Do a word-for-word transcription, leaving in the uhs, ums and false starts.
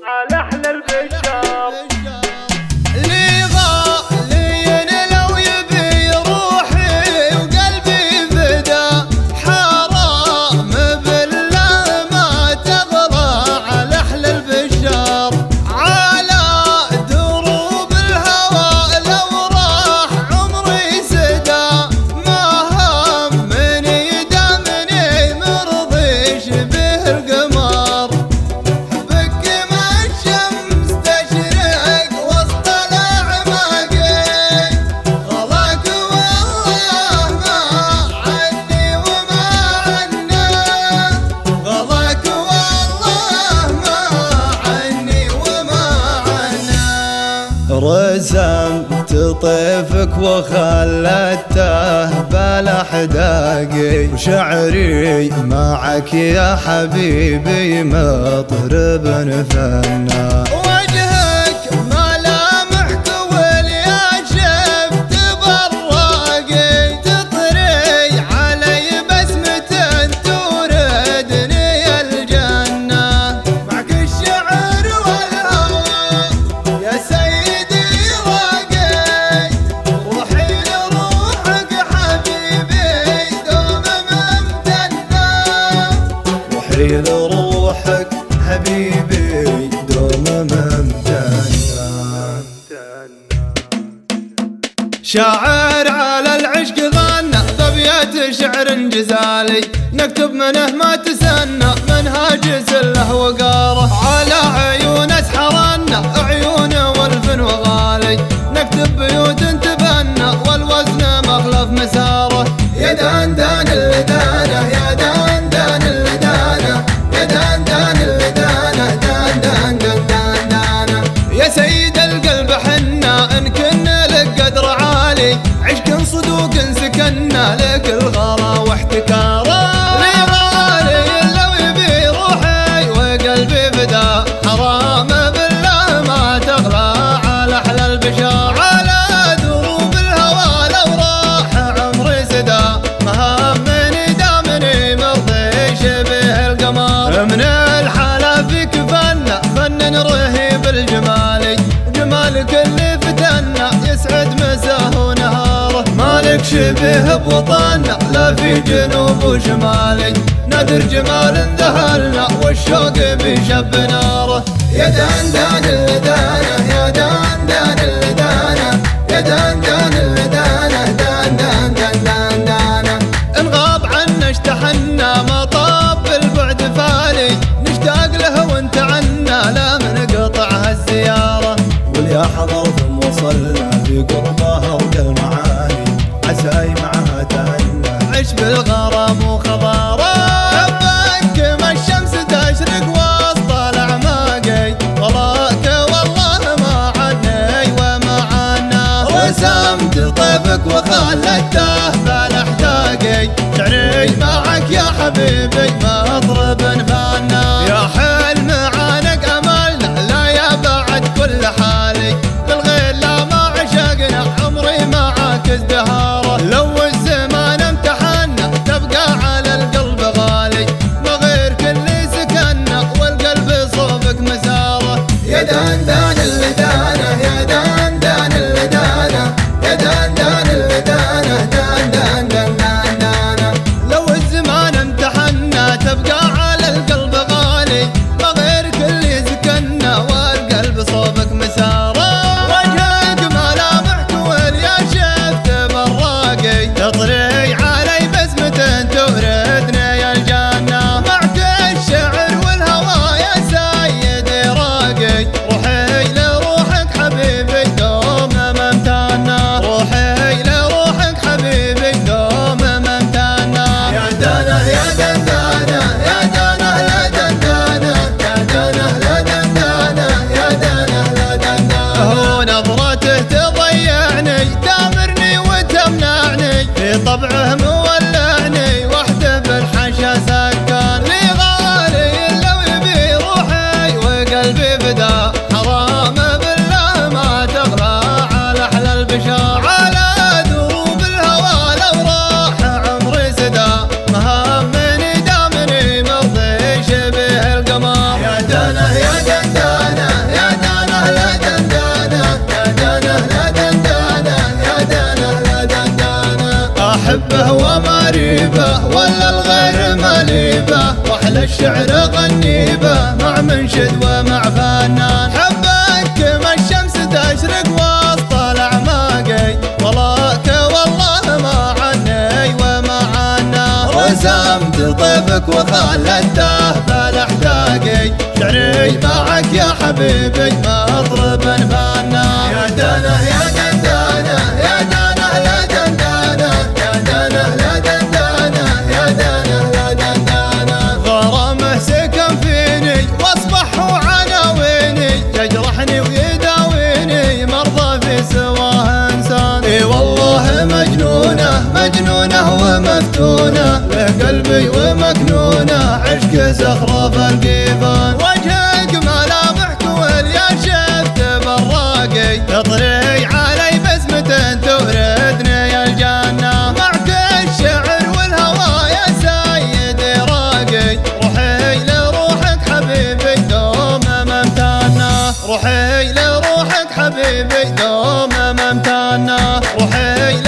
على أحلى البشار. لي غالي لو يبي روحي وقلبي فدا، حرام بالله ما تغلى على أحلى البشار. على دروب الهوى لو راح عمري سدا، ما همني دامني مرضيش به القمر. بك ما الشمس تشرق وسط الأعماق، غلاك والله ما عني وما عنا، غلاك والله ما عني وما عنا. رسمت طيفك وخلته بالاحداقي، وشعري معك يا حبيبي مطرب فنا. وجهك ملامحك والياشف تبرقي، تطري علي بسمة توردني الجنة. معك الشعر والهوى يا سيدي راقي، روحي لروحك حبيبي دوم ممتنة، روحي لروحك حبيبي دوم ممتنة. شاعر على العشق غنى بأبيات شعر جزالي، نكتب منه ما تسنى منهاج سله وقاره. على عيون اسحرنا عيون والفن وغالي، نكتب بيوت تبنى والوزن مخلف مساره. يا دندان اللدانه يا دندان اللدانه، يا دندان اللدانه دندان دندان دانه. يا سيد القلب حنا ان كنا لك قدر عالي، عشق صدوق سكنا لك الغلا واحتكاره. لي غالي لو يبي روحي وقلبي فدا، حرام بالله ما تغلى على احلى البشار. على دروب الهوى لو راح عمري سدا، ما همني دامني مرضيش به القمر. من الحلا فيك فن فن رهيب الجمالي، جمالك اللي فتنا يسعد مساه ونهاره. مالك شبه بوطننا لا في جنوب وشمالي، نادر جمال ذهلنا والشوق بشب ناره. يا دندان اللدانه يا دندان اللدانه، يا دندان اللدانه دندان دندان دانه. ان غاب عنا اشتحنا مطاب البعد فالي، نشتاق له وانت عنا لا منقطع هالزياره. واليا حضر ثم وصلنا في قربها وقى المعاني، عساي معها تهنى عش بالغرام وخضاره. حبك ما الشمس تشرق وسط الاعماقي، غلاك والله ما عني وما عنا. رسمت طيفك وخلته بالاحداقي، شعري معك يا حبيبي مطرب فنا. يا حلم عانق املنا لا يا بعد كل حالي، بالغير لا ما عشقنا عمري معك ازدهاره. لو الزمان امتحنا تبقى على القلب غالي، بغير كل سكننا والقلب صوبك مساره. يا دندان اللدانه يا دندان اللدانه، يا دندان اللدانه دندان دندان دانه. لو الزمان امتحنا تبقى على القلب غالي، بغير كل سكننا والقلب صوبك مساره. وجهك ملامحك والياشف تبرقي، تطري علي بسمة توردني الجنة. معك الشعر والهوى يا سيدي راقي، روحي لروحك حبيبي دوم ممتنة، روحي لروحك حبيبي دوم ممتنة. يا دنه يا دندانه يا دنه لا دندانه، يا دنه لا دندانه يا دنه لا دندانه. هو نظرته تضيعني تامرني وتمنعني، في طبعه مولعني وحده بالحشا سكان. لي غالي لو يبي روحي وقلبي فدا، حرام بالله ما تغلى على احلى البشار. على دروب الهوى لو راح عمري سدا، ما همني دامني مرضيش به القمر. يا دنه يا دندانه مليبه ولا الغير مليبه، واحلى الشعر غنيبه مع منشد ومع فنان. حبك ما الشمس تشرق وسط الاعماقي، وراك والله ما عني وما عنا. رسمت طيفك وخلدته بالاحداقي، شعري معك يا حبيبي مطرب فنان. يا دنا يا دندانه يا دنا لا دندانه، يا دنا لا دندانه يا دنا لا دندانه. غرامه سكن فيني واصبح هو عناويني، يجرحني ويداويني مرضى في سواه انسان. اي والله مجنونه مجنونه ومفتونه، له قلبي ومكنونه عشق زخرف القيفان. وجهك ملامحك واليا شفت براقي، تطري علي بسمة توردني الجنة. معك الشعر والهوى يا سيدي راقي، روحي لروحك حبيبي دوم ممتنة، روحي لروحك حبيبي دوم ممتنة، روحي